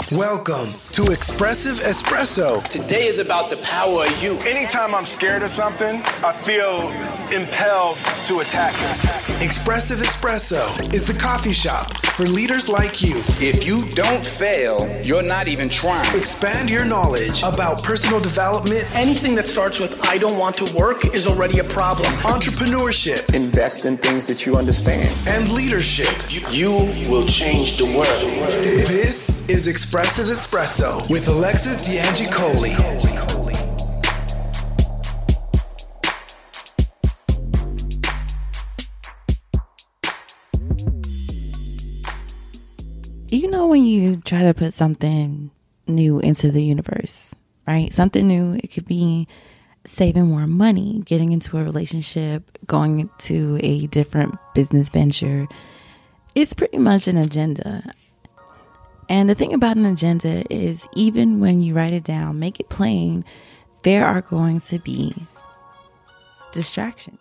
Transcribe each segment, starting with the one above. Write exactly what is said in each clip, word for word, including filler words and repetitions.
Welcome to Expressive Espresso. Today is about the power of you. Anytime I'm scared of something, I feel impelled to attack it. Expressive Espresso is the coffee shop for leaders like you. If you don't fail, you're not even trying. Expand your knowledge about personal development. Anything that starts with I don't want to work is already a problem. Entrepreneurship. Invest in things that you understand. And leadership. You will change the world. This is Expressive Espresso with Alexis D'Angicoli. You know when you try to put something new into the universe, right? Something new, it could be saving more money, getting into a relationship, going into a different business venture. It's pretty much an agenda. And the thing about an agenda is even when you write it down, make it plain, there are going to be distractions.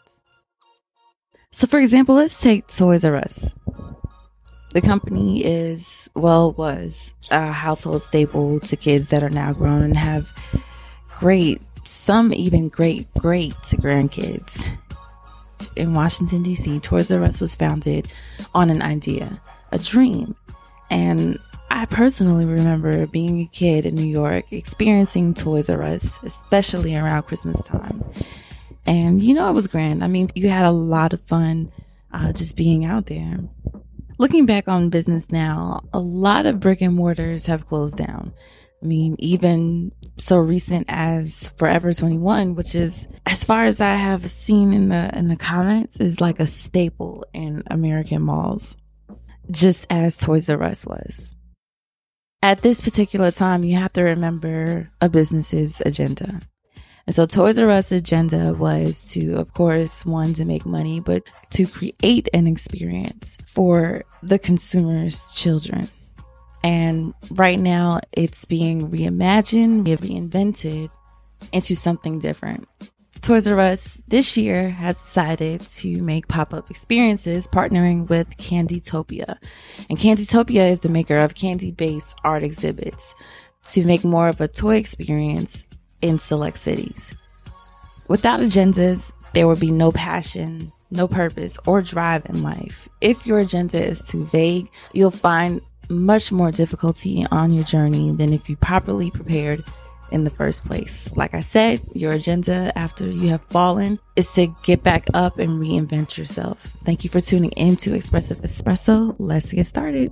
So for example, let's take Toys R Us. The company is, well, was a household staple to kids that are now grown and have great, some even great, great to grandkids. In Washington, D C, Toys R Us was founded on an idea, a dream. And I personally remember being a kid in New York, experiencing Toys R Us, especially around Christmas time. And you know, it was grand. I mean, you had a lot of fun uh, just being out there. Looking back on business now, a lot of brick and mortars have closed down. I mean, even so recent as Forever twenty-one, which is, as far as I have seen in the in the comments, is like a staple in American malls, just as Toys R Us was. At this particular time, you have to remember a business's agenda. And so Toys R Us agenda was to, of course, one, to make money, but to create an experience for the consumer's children. And right now it's being reimagined, reinvented into something different. Toys R Us this year has decided to make pop-up experiences, partnering with Candytopia. And Candytopia is the maker of candy-based art exhibits to make more of a toy experience in select cities. Without agendas, there would be no passion, no purpose, or drive in life. If your agenda is too vague, you'll find much more difficulty on your journey than if you properly prepared in the first place. Like I said, your agenda after you have fallen is to get back up and reinvent yourself. Thank you for tuning in to Expressive Espresso. Let's get started.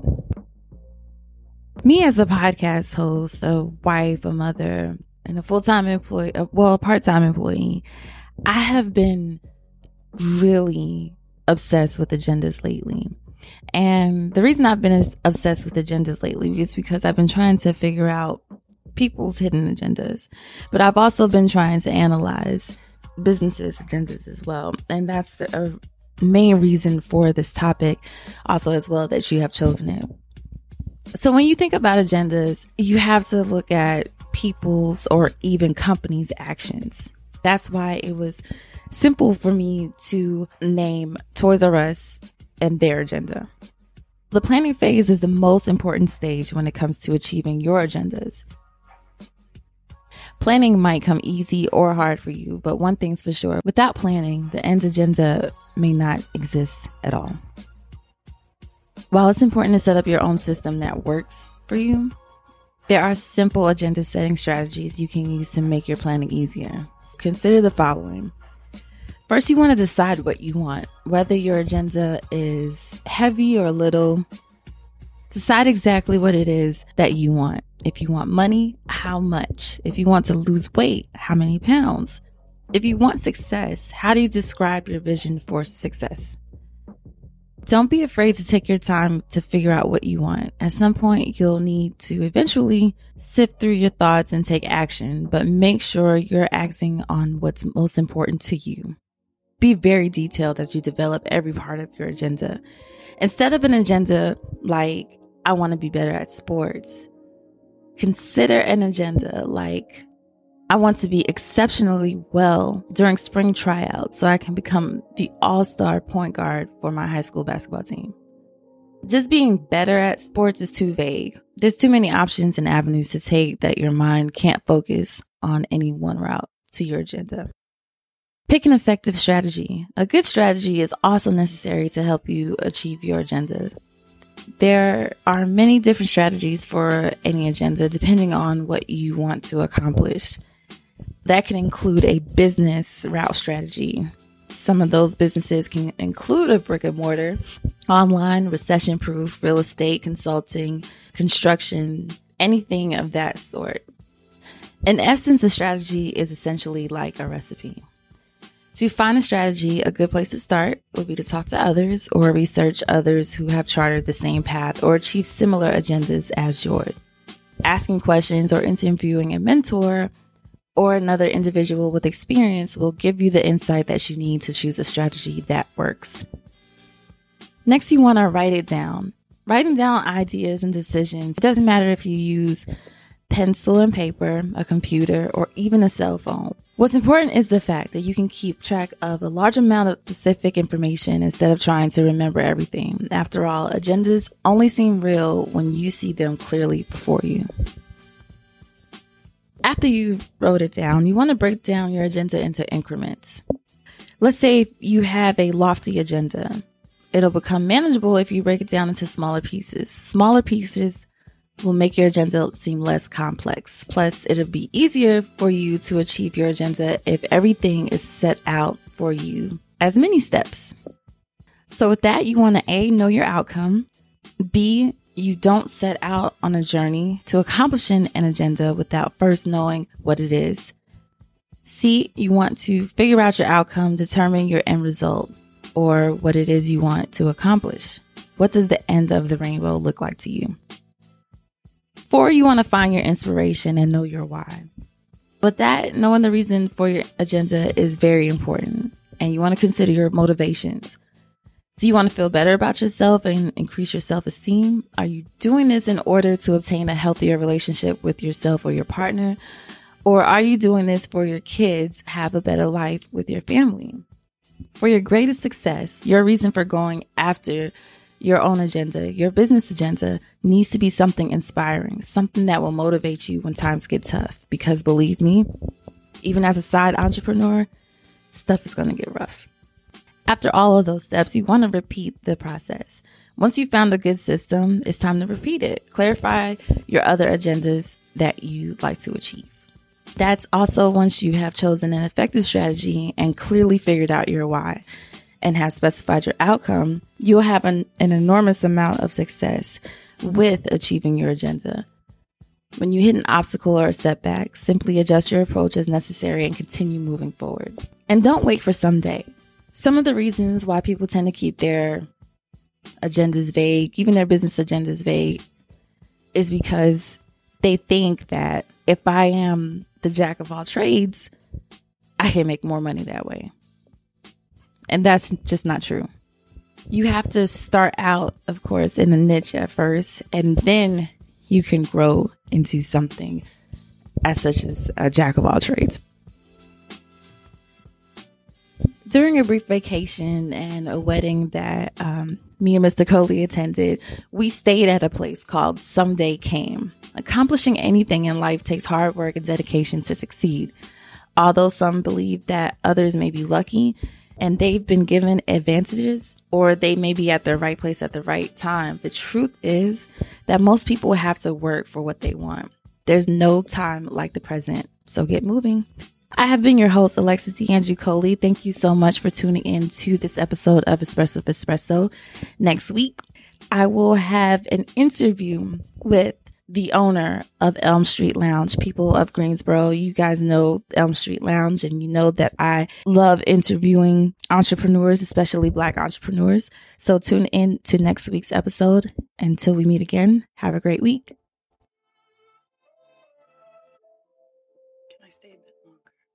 Me as a podcast host, a wife, a mother, and a full-time employee, well, a part-time employee, I have been really obsessed with agendas lately. And the reason I've been obsessed with agendas lately is because I've been trying to figure out people's hidden agendas. But I've also been trying to analyze businesses' agendas as well. And that's a main reason for this topic also as well that you have chosen it. So when you think about agendas, you have to look at people's or even companies' actions. That's why it was simple for me to name Toys R Us and their agenda. The planning phase is the most important stage when it comes to achieving your agendas. Planning might come easy or hard for you, but one thing's for sure, without planning, the end agenda may not exist at all. While it's important to set up your own system that works for you, there are simple agenda setting strategies you can use to make your planning easier. Consider the following. First, you want to decide what you want, whether your agenda is heavy or little. Decide exactly what it is that you want. If you want money, how much? If you want to lose weight, how many pounds? If you want success, how do you describe your vision for success? Don't be afraid to take your time to figure out what you want. At some point, you'll need to eventually sift through your thoughts and take action, but make sure you're acting on what's most important to you. Be very detailed as you develop every part of your agenda. Instead of an agenda like, I want to be better at sports, consider an agenda like, I want to be exceptionally well during spring tryouts so I can become the all-star point guard for my high school basketball team. Just being better at sports is too vague. There's too many options and avenues to take that your mind can't focus on any one route to your agenda. Pick an effective strategy. A good strategy is also necessary to help you achieve your agenda. There are many different strategies for any agenda depending on what you want to accomplish. That can include a business route strategy. Some of those businesses can include a brick and mortar, online, recession-proof, real estate, consulting, construction, anything of that sort. In essence, a strategy is essentially like a recipe. To find a strategy, a good place to start would be to talk to others or research others who have charted the same path or achieved similar agendas as yours. Asking questions or interviewing a mentor or another individual with experience will give you the insight that you need to choose a strategy that works. Next, you want to write it down. Writing down ideas and decisions, it doesn't matter if you use pencil and paper, a computer, or even a cell phone. What's important is the fact that you can keep track of a large amount of specific information instead of trying to remember everything. After all, agendas only seem real when you see them clearly before you. After you've wrote it down, you want to break down your agenda into increments. Let's say you have a lofty agenda. It'll become manageable if you break it down into smaller pieces. Smaller pieces will make your agenda seem less complex. Plus, it'll be easier for you to achieve your agenda if everything is set out for you as mini steps. So with that, you want to A, know your outcome. B, you don't set out on a journey to accomplishing an agenda without first knowing what it is. C, you want to figure out your outcome, determine your end result, or what it is you want to accomplish. What does the end of the rainbow look like to you? Four, you want to find your inspiration and know your why. But that, knowing the reason for your agenda is very important, and you want to consider your motivations. Do you want to feel better about yourself and increase your self-esteem? Are you doing this in order to obtain a healthier relationship with yourself or your partner? Or are you doing this for your kids to have a better life with your family? For your greatest success, your reason for going after your own agenda, your business agenda, needs to be something inspiring, something that will motivate you when times get tough. Because believe me, even as a side entrepreneur, stuff is going to get rough. After all of those steps, you want to repeat the process. Once you've found a good system, it's time to repeat it. Clarify your other agendas that you'd like to achieve. That's also once you have chosen an effective strategy and clearly figured out your why and have specified your outcome, you'll have an, an enormous amount of success with achieving your agenda. When you hit an obstacle or a setback, simply adjust your approach as necessary and continue moving forward. And don't wait for someday. Some of the reasons why people tend to keep their agendas vague, even their business agendas vague, is because they think that if I am the jack of all trades, I can make more money that way. And that's just not true. You have to start out, of course, in a niche at first, and then you can grow into something as such as a jack of all trades. During a brief vacation and a wedding that um, me and Mister Coley attended, we stayed at a place called Someday Came. Accomplishing anything in life takes hard work and dedication to succeed. Although some believe that others may be lucky and they've been given advantages, or they may be at the right place at the right time, the truth is that most people have to work for what they want. There's no time like the present, so get moving. I have been your host, Alexis DeAndre Coley. Thank you so much for tuning in to this episode of Espresso with Espresso. Next week, I will have an interview with the owner of Elm Street Lounge. People of Greensboro, you guys know Elm Street Lounge, and you know that I love interviewing entrepreneurs, especially Black entrepreneurs. So tune in to next week's episode. Until we meet again, have a great week. Can I stay a bit longer?